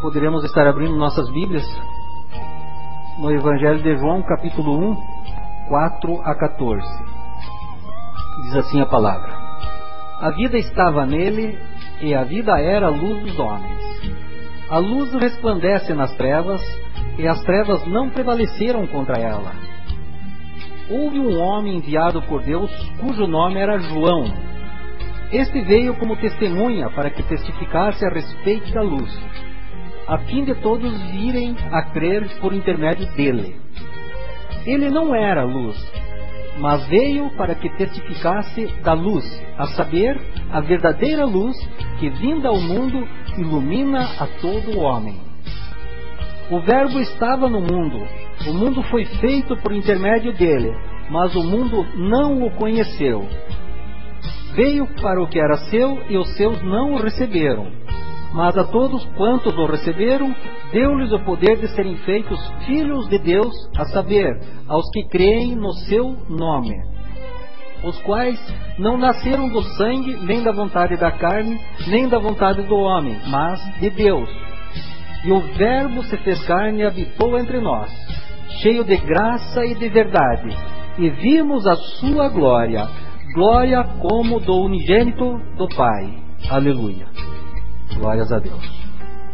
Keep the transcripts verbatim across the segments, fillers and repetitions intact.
Poderemos estar abrindo nossas Bíblias no Evangelho de João, capítulo um, quatro a quatorze. Diz assim a palavra: A vida estava nele, e a vida era a luz dos homens. A luz resplandece nas trevas, e as trevas não prevaleceram contra ela. Houve um homem enviado por Deus, cujo nome era João. Este veio como testemunha para que testificasse a respeito da luz, a fim de todos virem a crer por intermédio dele. Ele não era luz, mas veio para que testificasse da luz, a saber, a verdadeira luz que, vinda ao mundo, ilumina a todo o homem. O Verbo estava no mundo, o mundo foi feito por intermédio dele, mas o mundo não o conheceu. Veio para o que era seu, e os seus não o receberam. Mas a todos quantos o receberam, deu-lhes o poder de serem feitos filhos de Deus, a saber, aos que creem no seu nome, os quais não nasceram do sangue, nem da vontade da carne, nem da vontade do homem, mas de Deus. E o Verbo se fez carne e habitou entre nós, cheio de graça e de verdade, e vimos a sua glória, glória como do unigênito do Pai. Aleluia. Glórias a Deus.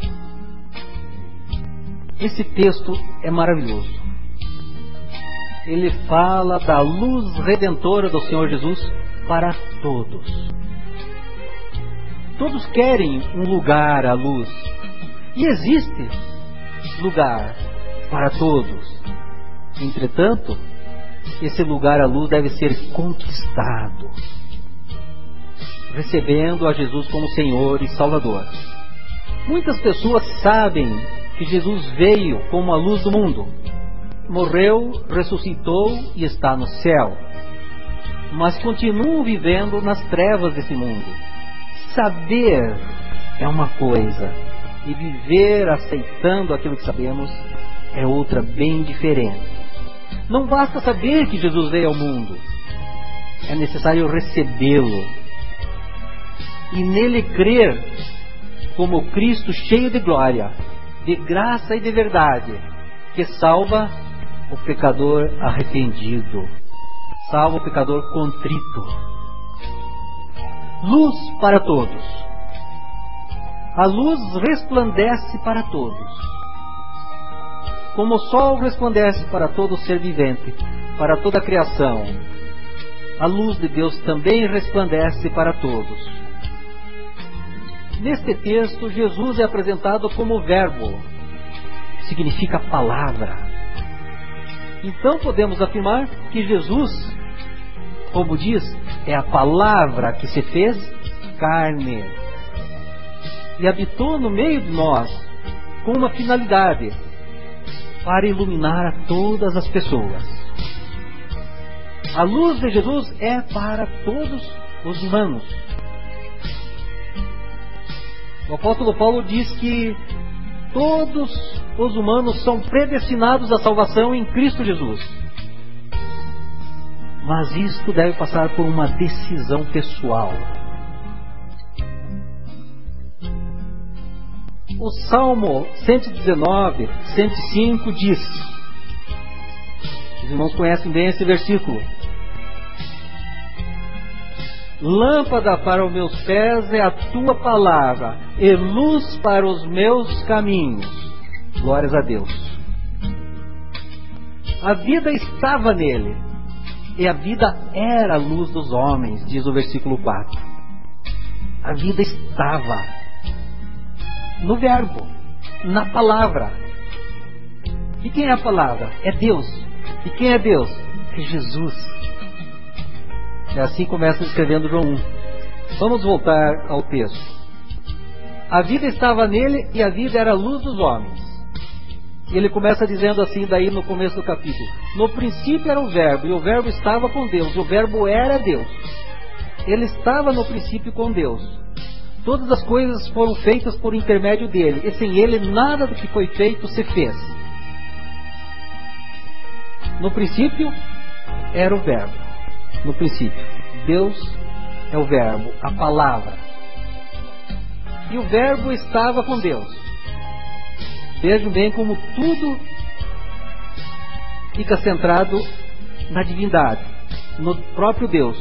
Esse texto é maravilhoso. Ele fala da luz redentora do Senhor Jesus para todos. Todos querem um lugar à luz. E existe lugar para todos. Entretanto, esse lugar à luz deve ser conquistado, recebendo a Jesus como Senhor e Salvador. Muitas pessoas sabem que Jesus veio como a luz do mundo, morreu, ressuscitou e está no céu, mas continuam vivendo nas trevas desse mundo. Saber é uma coisa, e viver aceitando aquilo que sabemos é outra bem diferente. Não basta saber que Jesus veio ao mundo, é necessário recebê-lo e nele crer como Cristo cheio de glória, de graça e de verdade, que salva o pecador arrependido, salva o pecador contrito. Luz para todos. A luz resplandece para todos, como o sol resplandece para todo ser vivente, para toda a criação. A luz de Deus também resplandece para todos. Neste texto, Jesus é apresentado como Verbo, significa palavra. Então podemos afirmar que Jesus, como diz, é a palavra que se fez carne e habitou no meio de nós com uma finalidade: para iluminar a todas as pessoas. A luz de Jesus é para todos os humanos. O apóstolo Paulo diz que todos os humanos são predestinados à salvação em Cristo Jesus. Mas isto deve passar por uma decisão pessoal. O Salmo cento e dezenove, cento e cinco diz, os irmãos conhecem bem esse versículo: Lâmpada para os meus pés é a tua palavra, e luz para os meus caminhos. Glórias a Deus. A vida estava nele, e a vida era a luz dos homens, diz o versículo quatro. A vida estava no Verbo, na palavra. E quem é a palavra? É Deus. E quem é Deus? É Jesus. É assim que começa escrevendo João um. Vamos voltar ao texto. A vida estava nele, e a vida era a luz dos homens. E ele começa dizendo assim daí no começo do capítulo: No princípio era o Verbo, e o Verbo estava com Deus, o Verbo era Deus. Ele estava no princípio com Deus. Todas as coisas foram feitas por intermédio dele, e sem ele nada do que foi feito se fez. No princípio era o Verbo. No princípio, Deus é o Verbo, a palavra. E o Verbo estava com Deus. Vejam bem como tudo fica centrado na divindade, no próprio Deus.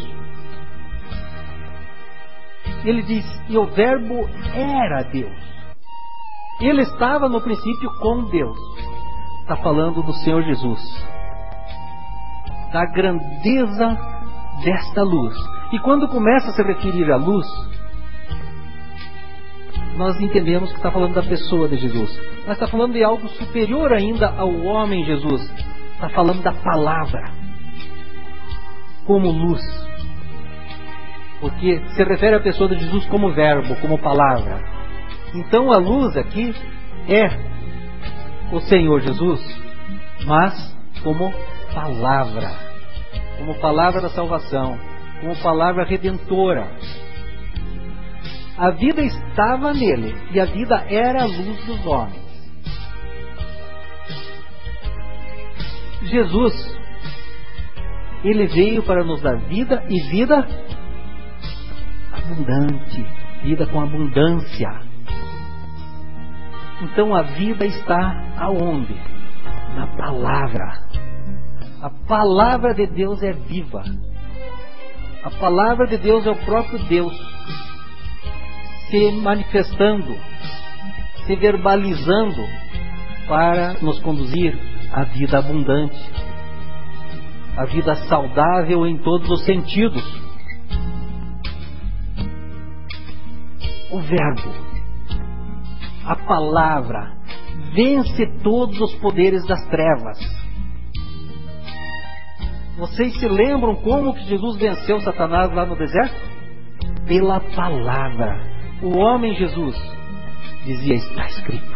Ele diz, e o verbo era Deus. Ele estava no princípio com Deus. Está falando do Senhor Jesus, da grandeza desta luz. E quando começa a se referir à luz, nós entendemos que está falando da pessoa de Jesus. Mas está falando de algo superior ainda ao homem Jesus. Está falando da palavra como luz. Porque se refere à pessoa de Jesus como verbo, como palavra. Então a luz aqui é o Senhor Jesus, mas como palavra. Como palavra da salvação. Como palavra redentora. A vida estava nele, e a vida era a luz dos homens. Jesus, ele veio para nos dar vida, e vida abundante, vida com abundância. Então a vida está aonde? Na palavra. A palavra de Deus é viva. A palavra de Deus é o próprio Deus se manifestando, se verbalizando para nos conduzir à vida abundante, à vida saudável em todos os sentidos. O verbo, a palavra, vence todos os poderes das trevas. Vocês se lembram como que Jesus venceu Satanás lá no deserto? Pela palavra. O homem Jesus dizia, está escrito.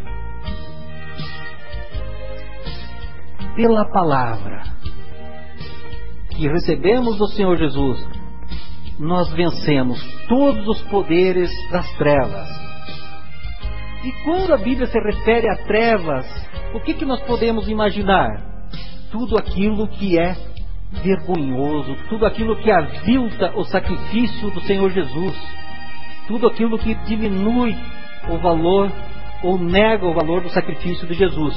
Pela palavra que recebemos do Senhor Jesus, nós vencemos todos os poderes das trevas. E quando a Bíblia se refere a trevas, o que, que nós podemos imaginar? Tudo aquilo que é vergonhoso, tudo aquilo que avilta o sacrifício do Senhor Jesus, tudo aquilo que diminui o valor ou nega o valor do sacrifício de Jesus.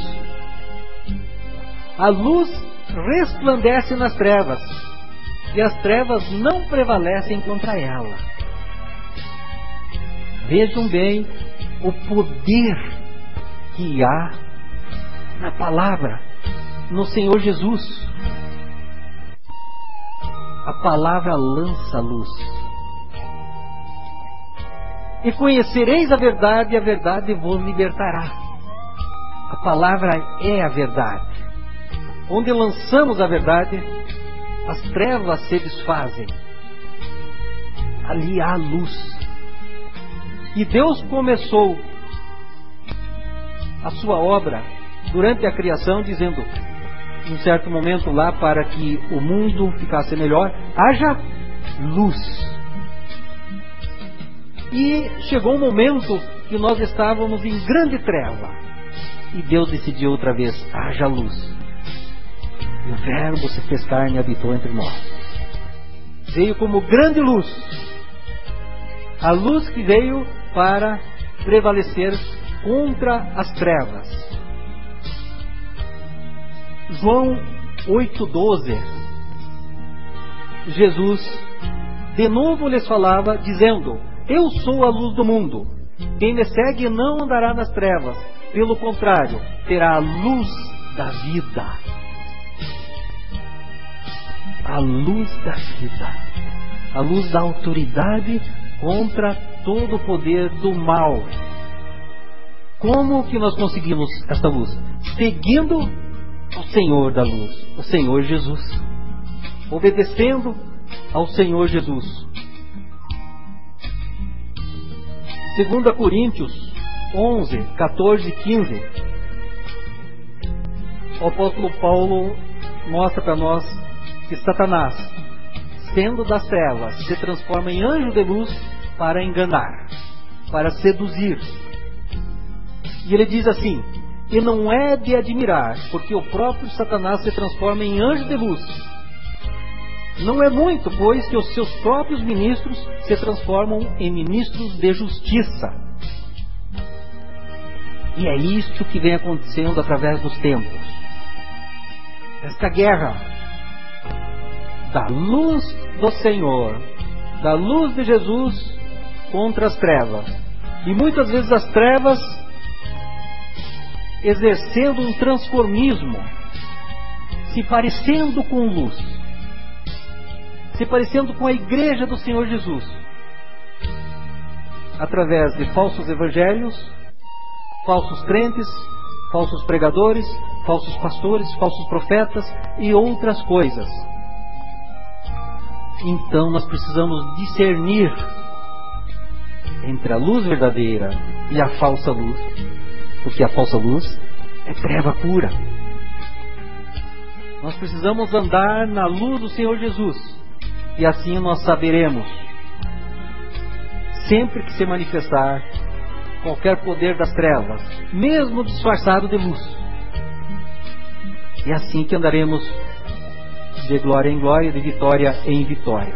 A luz resplandece nas trevas, e as trevas não prevalecem contra ela. Vejam bem o poder que há na palavra, no Senhor Jesus. A palavra lança luz. E conhecereis a verdade, e a verdade vos libertará. A palavra é a verdade. Onde lançamos a verdade, as trevas se desfazem. Ali há luz. E Deus começou a sua obra durante a criação, dizendo, em certo momento lá, para que o mundo ficasse melhor, haja luz. E chegou um momento que nós estávamos em grande treva. E Deus decidiu outra vez, haja luz. E o Verbo se fez carne e habitou entre nós. Veio como grande luz. A luz que veio para prevalecer contra as trevas. João oito, doze. Jesus de novo lhes falava, dizendo, eu sou a luz do mundo. Quem me segue não andará nas trevas. Pelo contrário, terá a luz da vida. A luz da vida. A luz da autoridade contra todo o poder do mal. Como que nós conseguimos esta luz? Seguindo o Senhor da luz, o Senhor Jesus. Obedecendo ao Senhor Jesus. Segunda Coríntios onze, quatorze e quinze. O apóstolo Paulo mostra para nós que Satanás, sendo das trevas, se transforma em anjo de luz para enganar, para seduzir. E ele diz assim, e não é de admirar, porque o próprio Satanás se transforma em anjo de luz. Não é muito, pois, que os seus próprios ministros se transformam em ministros de justiça. E é isso que vem acontecendo através dos tempos. Esta guerra da luz do Senhor, da luz de Jesus contra as trevas. E muitas vezes as trevas exercendo um transformismo, se parecendo com luz, se parecendo com a igreja do Senhor Jesus, através de falsos evangelhos, falsos crentes, falsos pregadores, falsos pastores, falsos profetas e outras coisas. Então nós precisamos discernir entre a luz verdadeira e a falsa luz, porque a falsa luz é treva pura. Nós precisamos andar na luz do Senhor Jesus, e assim nós saberemos, sempre que se manifestar qualquer poder das trevas, mesmo disfarçado de luz. E assim que andaremos de glória em glória, de vitória em vitória.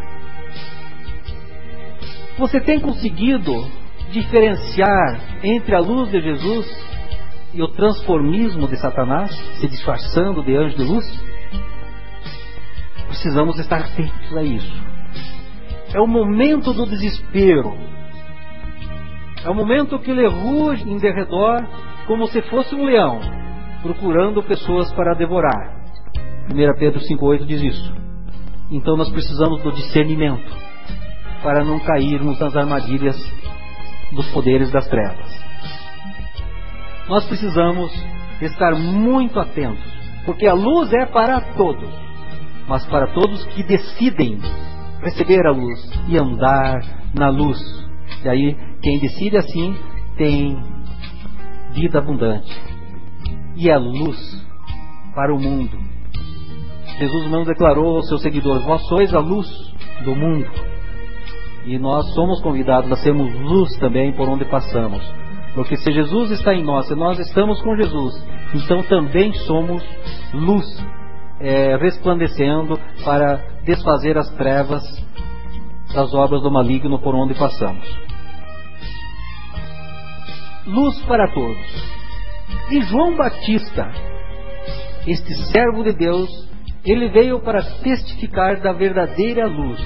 Você tem conseguido diferenciar entre a luz de Jesus e o transformismo de Satanás, se disfarçando de anjo de luz? Precisamos estar atentos a isso. É o momento do desespero. É o momento que ele ruge em derredor como se fosse um leão, procurando pessoas para devorar. primeira Pedro cinco oito diz isso. Então nós precisamos do discernimento para não cairmos nas armadilhas dos poderes das trevas. Nós precisamos estar muito atentos, porque a luz é para todos, mas para todos que decidem receber a luz e andar na luz. E aí, quem decide assim tem vida abundante e é luz para o mundo. Jesus não declarou aos seus seguidores: vós sois a luz do mundo. E nós somos convidados a sermos luz também por onde passamos, porque se Jesus está em nós, se nós estamos com Jesus, então também somos luz, é, resplandecendo para desfazer as trevas das obras do maligno por onde passamos. Luz para todos. E João Batista, este servo de Deus, ele veio para testificar da verdadeira luz.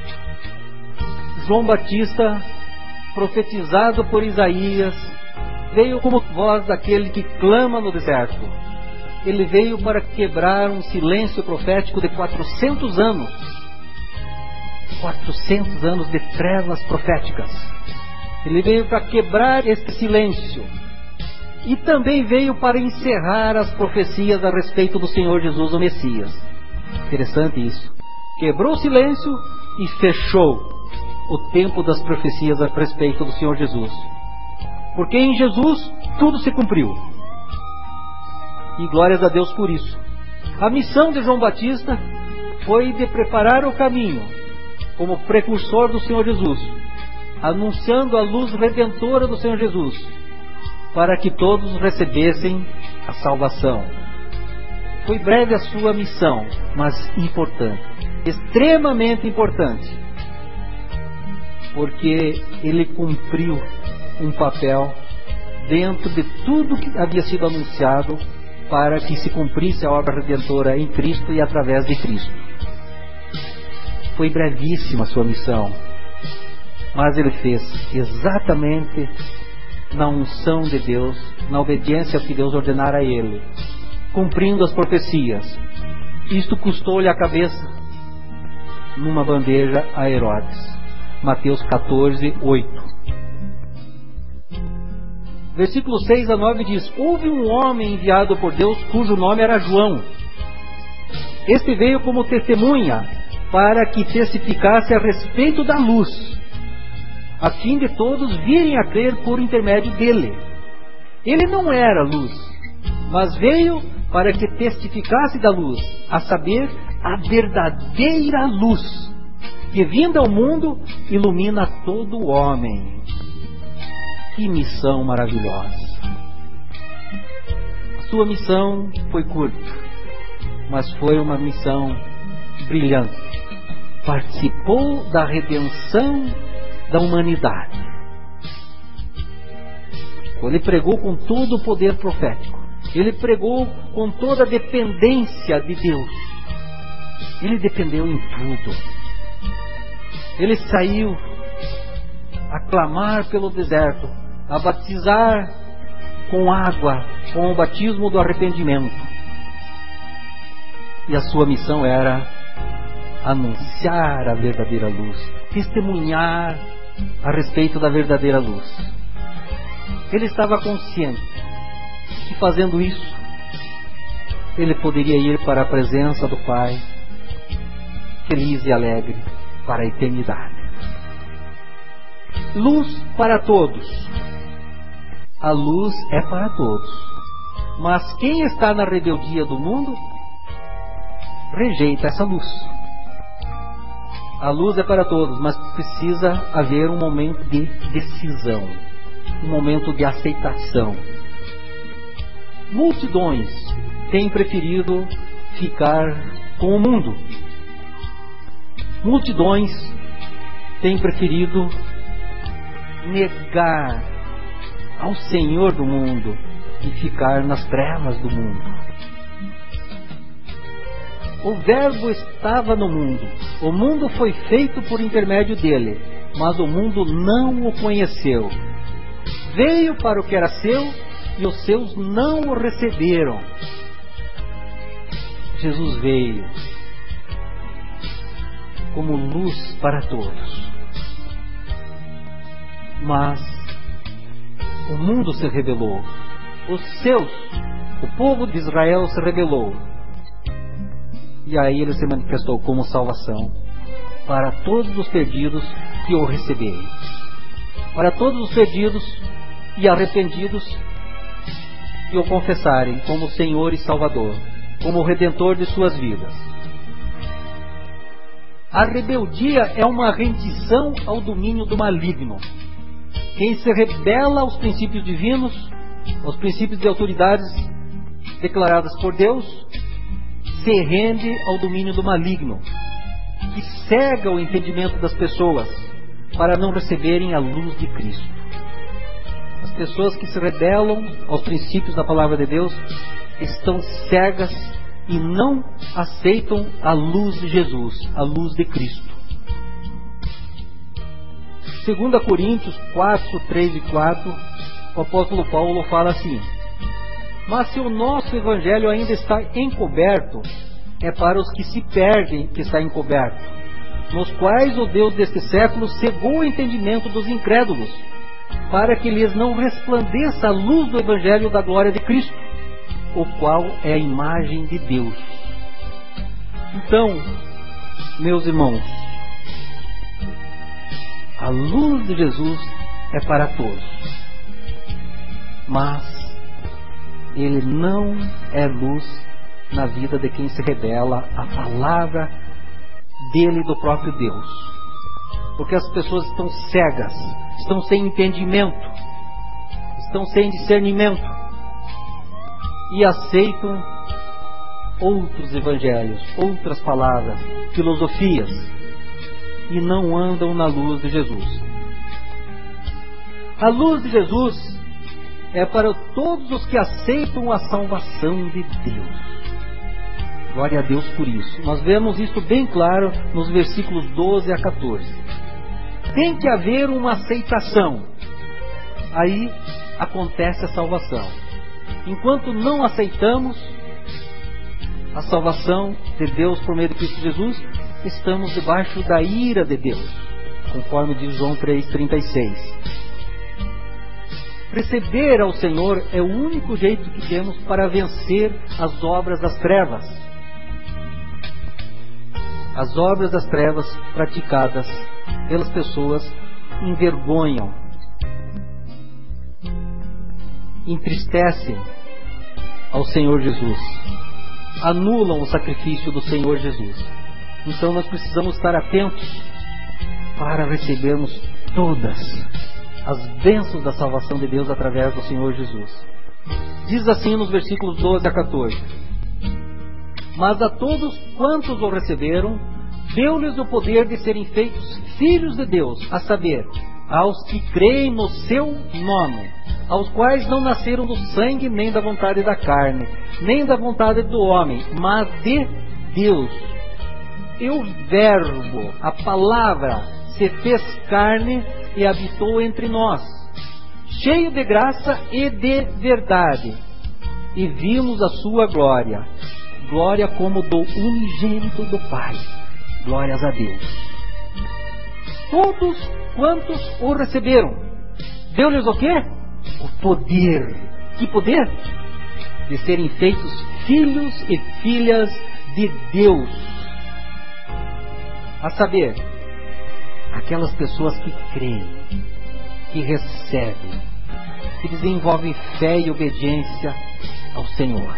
João Batista, profetizado por Isaías, veio como voz daquele que clama no deserto. Ele veio para quebrar um silêncio profético de quatrocentos anos. quatrocentos anos de trevas proféticas. Ele veio para quebrar este silêncio. E também veio para encerrar as profecias a respeito do Senhor Jesus, o Messias. Interessante isso. Quebrou o silêncio e fechou o tempo das profecias a respeito do Senhor Jesus. Porque em Jesus tudo se cumpriu. E glórias a Deus por isso. A missão de João Batista foi de preparar o caminho como precursor do Senhor Jesus, anunciando a luz redentora do Senhor Jesus, para que todos recebessem a salvação. Foi breve a sua missão, mas importante, extremamente importante, porque ele cumpriu um papel dentro de tudo que havia sido anunciado para que se cumprisse a obra redentora em Cristo e através de Cristo. Foi brevíssima a sua missão, mas ele fez exatamente na unção de Deus, na obediência ao que Deus ordenara a ele, cumprindo as profecias. Isto custou-lhe a cabeça numa bandeja a Herodes. Mateus catorze, oito. Versículo seis a nove diz: houve um homem enviado por Deus cujo nome era João. Este veio como testemunha para que testificasse a respeito da luz, a fim de todos virem a crer por intermédio dele. Ele não era luz, mas veio para que testificasse da luz, a saber, a verdadeira luz, que vinda ao mundo ilumina todo o homem. Que missão maravilhosa! A sua missão foi curta, mas foi uma missão brilhante. Participou da redenção da humanidade. profético. Ele pregou com todo o poder profético. Ele pregou com toda a dependência de Deus. Ele dependeu em tudo. Ele saiu a clamar pelo deserto, a batizar com água, com o batismo do arrependimento. E a sua missão era anunciar a verdadeira luz, testemunhar a respeito da verdadeira luz. Ele estava consciente que, fazendo isso, ele poderia ir para a presença do Pai, feliz e alegre para a eternidade. Luz para todos. A luz é para todos. Mas quem está na rebeldia do mundo rejeita essa luz. A luz é para todos, mas precisa haver um momento de decisão, um momento de aceitação. Multidões têm preferido ficar com o mundo. Multidões têm preferido negar ao Senhor do mundo e ficar nas trevas do mundo. O Verbo estava no mundo. O mundo foi feito por intermédio dele, mas o mundo não o conheceu. Veio para o que era seu e os seus não o receberam. Jesus veio como luz para todos. Mas o mundo se rebelou. Os seus, o povo de Israel se rebelou. E aí ele se manifestou como salvação para todos os perdidos que o receberem. Para todos os perdidos e arrependidos que o confessarem como Senhor e Salvador, como Redentor de suas vidas. A rebeldia é uma rendição ao domínio do maligno. Quem se rebela aos princípios divinos, aos princípios de autoridades declaradas por Deus, se rende ao domínio do maligno, que cega o entendimento das pessoas para não receberem a luz de Cristo. As pessoas que se rebelam aos princípios da palavra de Deus estão cegas e não aceitam a luz de Jesus, a luz de Cristo. Segunda Coríntios quatro, três e quatro, o apóstolo Paulo fala assim: mas se o nosso evangelho ainda está encoberto, é para os que se perdem que está encoberto, nos quais o Deus deste século cegou o entendimento dos incrédulos, para que lhes não resplandeça a luz do evangelho da glória de Cristo, o qual é a imagem de Deus. Então, meus irmãos, a luz de Jesus é para todos, mas ele não é luz na vida de quem se rebela à palavra dele, do próprio Deus. Porque as pessoas estão cegas, estão sem entendimento, estão sem discernimento e aceitam outros evangelhos, outras palavras, filosofias, e não andam na luz de Jesus. A luz de Jesus é para todos os que aceitam a salvação de Deus. Glória a Deus por isso. Nós vemos isso bem claro nos versículos doze a quatorze. Tem que haver uma aceitação. Aí acontece a salvação. Enquanto não aceitamos a salvação de Deus por meio de Cristo Jesus, estamos debaixo da ira de Deus, conforme diz João três, trinta e seis. Receber ao Senhor é o único jeito que temos para vencer as obras das trevas. As obras das trevas praticadas pelas pessoas envergonham, entristecem ao Senhor Jesus, anulam o sacrifício do Senhor Jesus. Então nós precisamos estar atentos para recebermos todas as bênçãos da salvação de Deus através do Senhor Jesus. Diz assim nos versículos doze a quatorze: mas a todos quantos o receberam, deu-lhes o poder de serem feitos filhos de Deus, a saber, aos que creem no seu nome, aos quais não nasceram do sangue, nem da vontade da carne, nem da vontade do homem, mas de Deus. E o Verbo, a palavra, se fez carne e habitou entre nós, cheio de graça e de verdade, e vimos a sua glória, glória como do unigênito do Pai. Glórias a Deus. Todos quantos o receberam, deu-lhes o quê? O poder. Que poder? De serem feitos filhos e filhas de Deus. A saber, aquelas pessoas que creem, que recebem, que desenvolvem fé e obediência ao Senhor.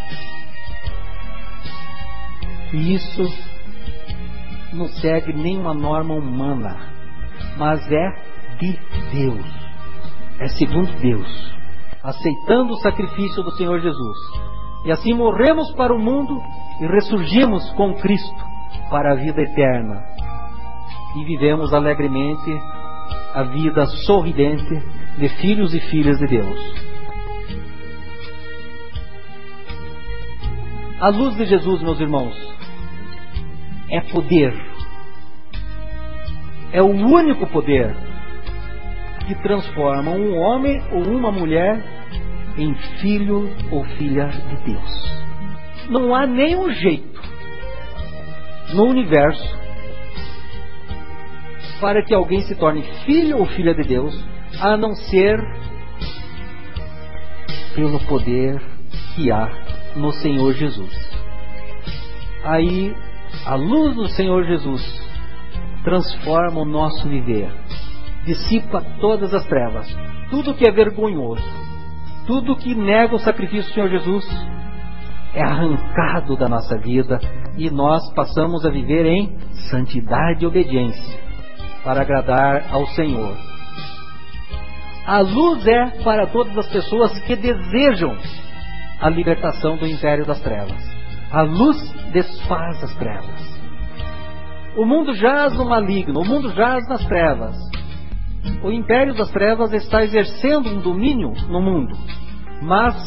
E isso não segue nenhuma norma humana, mas é de Deus, é segundo Deus, aceitando o sacrifício do Senhor Jesus. E assim morremos para o mundo e ressurgimos com Cristo para a vida eterna. E vivemos alegremente a vida sorridente de filhos e filhas de Deus. A luz de Jesus, meus irmãos, é poder. É o único poder que transforma um homem ou uma mulher em filho ou filha de Deus. Não há nenhum jeito no universo para que alguém se torne filho ou filha de Deus, a não ser pelo poder que há no Senhor Jesus. Aí a luz do Senhor Jesus transforma o nosso viver, dissipa todas as trevas, tudo que é vergonhoso, tudo que nega o sacrifício do Senhor Jesus é arrancado da nossa vida e nós passamos a viver em santidade e obediência para agradar ao Senhor. A luz é para todas as pessoas que desejam a libertação do império das trevas. A luz desfaz as trevas. O mundo jaz no maligno, o mundo jaz nas trevas. O império das trevas está exercendo um domínio no mundo, mas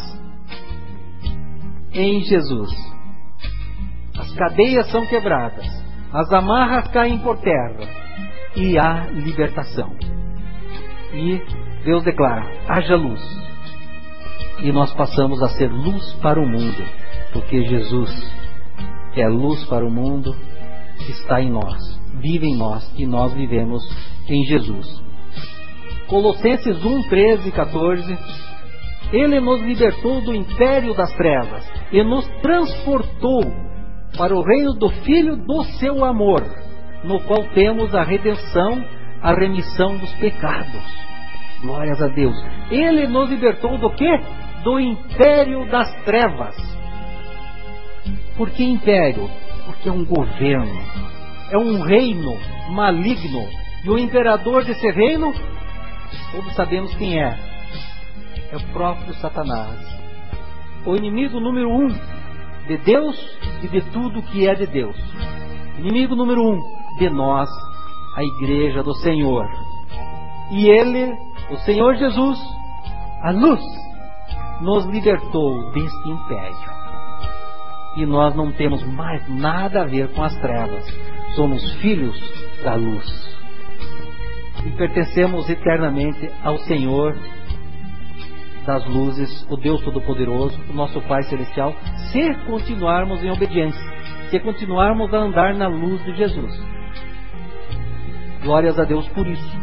em Jesus as cadeias são quebradas, as amarras caem por terra e há libertação. E Deus declara: haja luz. E nós passamos a ser luz para o mundo, porque Jesus, que é luz para o mundo, está em nós, vive em nós, e nós vivemos em Jesus. Colossenses um, treze e quatorze. Ele nos libertou do império das trevas e nos transportou para o reino do Filho do seu amor, no qual temos a redenção, a remissão dos pecados. Glórias a Deus. Ele nos libertou do quê? Do império das trevas. Por que império? Porque é um governo, é um reino maligno. E o imperador desse reino, todos sabemos quem é. É o próprio Satanás. O inimigo número um de Deus e de tudo que é de Deus. Inimigo número um de nós, a igreja do Senhor. E Ele, o Senhor Jesus, a luz, nos libertou deste império. E nós não temos mais nada a ver com as trevas. Somos filhos da luz. E pertencemos eternamente ao Senhor das luzes, o Deus Todo-Poderoso, o nosso Pai Celestial, se continuarmos em obediência, se continuarmos a andar na luz de Jesus. Glórias a Deus por isso.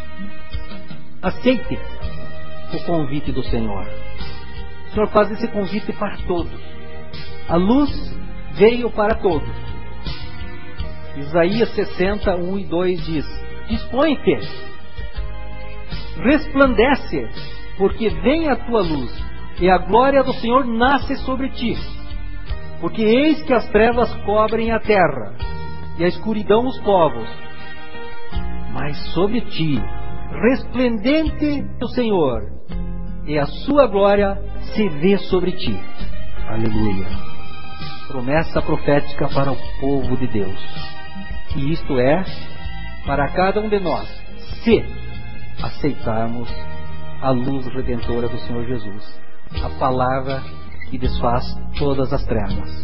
Aceite o convite do Senhor. O Senhor faz esse convite para todos. A luz veio para todos. Isaías sessenta, um e dois diz: dispõe-te, resplandece, porque vem a tua luz, e a glória do Senhor nasce sobre ti. Porque eis que as trevas cobrem a terra, e a escuridão os povos. Mas sobre ti, resplendente o Senhor, e a sua glória se vê sobre ti. Aleluia. Promessa profética para o povo de Deus. E isto é para cada um de nós, se aceitarmos a luz redentora do Senhor Jesus, a palavra que desfaz todas as trevas.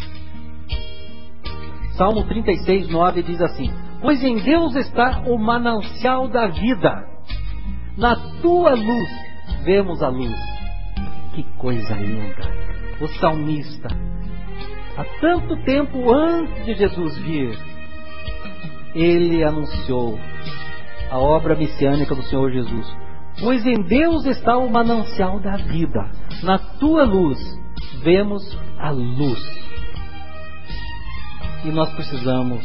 Salmo trinta e seis, nove diz assim: pois em Deus está o manancial da vida, na tua luz vemos a luz. Que coisa linda! O salmista, há tanto tempo antes de Jesus vir, ele anunciou a obra messiânica do Senhor Jesus. Pois em Deus está o manancial da vida, na tua luz vemos a luz. E nós precisamos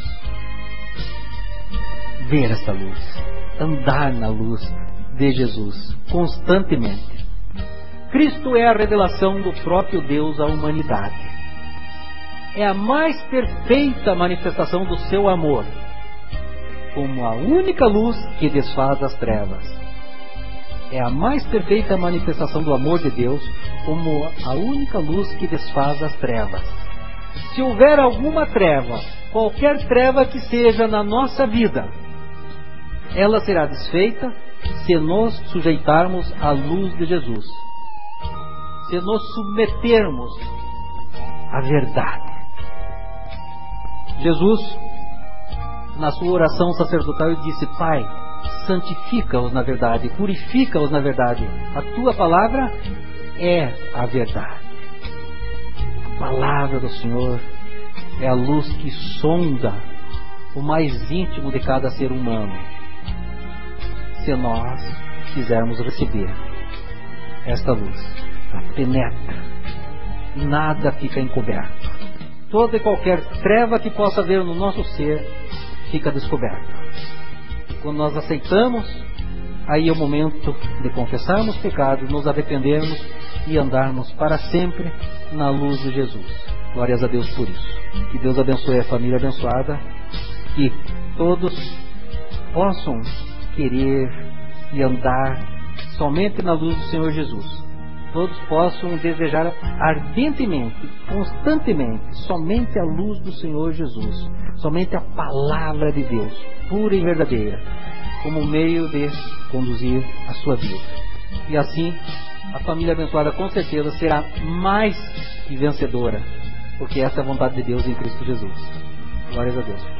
ver essa luz, andar na luz de Jesus constantemente. Cristo é a revelação do próprio Deus à humanidade. É a mais perfeita manifestação do seu amor, como a única luz que desfaz as trevas. É a mais perfeita manifestação do amor de Deus, como a única luz que desfaz as trevas. Se houver alguma treva, qualquer treva que seja na nossa vida, ela será desfeita se nos sujeitarmos à luz de Jesus, se nos submetermos à verdade. Jesus, na sua oração sacerdotal, ele disse: Pai, santifica-os na verdade, purifica-os na verdade. A tua palavra é a verdade. A palavra do Senhor é a luz que sonda o mais íntimo de cada ser humano. Se nós quisermos receber esta luz, ela penetra, nada fica encoberto. Toda e qualquer treva que possa haver no nosso ser fica descoberta. Quando nós aceitamos, aí é o momento de confessarmos pecados, nos arrependermos e andarmos para sempre na luz de Jesus. Glórias a Deus por isso. Que Deus abençoe a família abençoada, que todos possam querer e andar somente na luz do Senhor Jesus. Todos possam desejar ardentemente, constantemente, somente a luz do Senhor Jesus, somente a palavra de Deus, pura e verdadeira, como meio de conduzir a sua vida. E assim, a família abençoada com certeza será mais que vencedora, porque essa é a vontade de Deus em Cristo Jesus. Glórias a Deus.